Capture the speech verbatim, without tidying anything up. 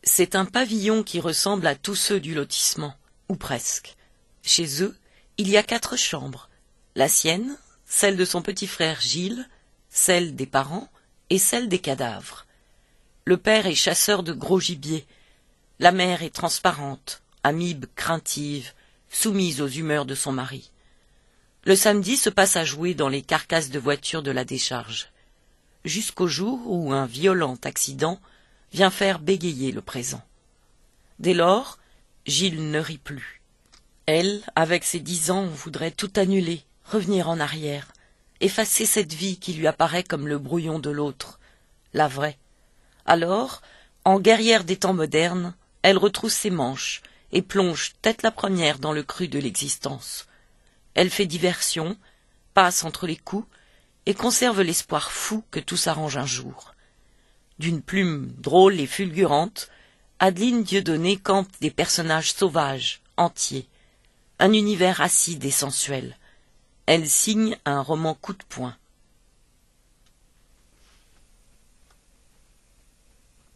C'est un pavillon qui ressemble à tous ceux du lotissement, ou presque. Chez eux, il y a quatre chambres. La sienne, celle de son petit frère Gilles, celle des parents et celle des cadavres. Le père est chasseur de gros gibier. La mère est transparente, amibe craintive, soumise aux humeurs de son mari. Le samedi se passe à jouer dans les carcasses de voitures de la décharge, jusqu'au jour où un violent accident vient faire bégayer le présent. Dès lors, Gilles ne rit plus. Elle, avec ses dix ans, voudrait tout annuler, revenir en arrière, effacer cette vie qui lui apparaît comme le brouillon de l'autre, la vraie. Alors, en guerrière des temps modernes, elle retrousse ses manches et plonge tête la première dans le creux de l'existence. Elle fait diversion, passe entre les coups et conserve l'espoir fou que tout s'arrange un jour. D'une plume drôle et fulgurante, Adeline Dieudonné campe des personnages sauvages, entiers, un univers acide et sensuel. Elle signe un roman coup de poing.